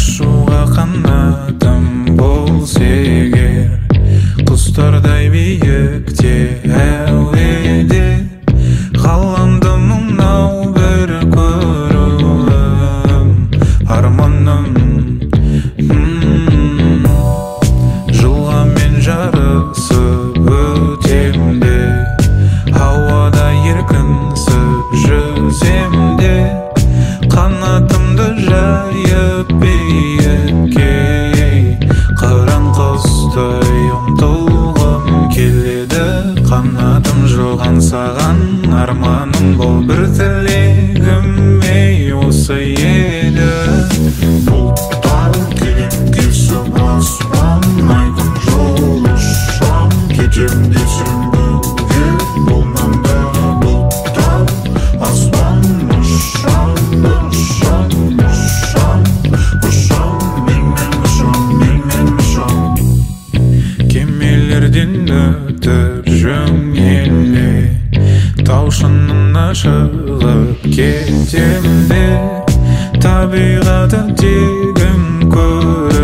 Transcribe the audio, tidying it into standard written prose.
Ұшуға қанатым болса егер, құстардай биікте әуеде, ғаламды мынау бір көруім арманым. Жылға мен жарысып өтем де, ауада еркінсіп жүзем де, қанатымды жайып биікке, қыран құстай ұмтылғым келеді. Қанатым жуған саған арманым бол, бір тілегім ей осы еді. Бұлттар келем кесіп аспан, айдын жол ұшам, кетем десем бүге болманда. Бұлттар аспан ұшам, ұшам, ұшам, ұшам, менмен ұшам, менмен ұшам. Кемелерден өтіп жөнеле, тау шыңына шығып кетем де, табиғаты тегін көріп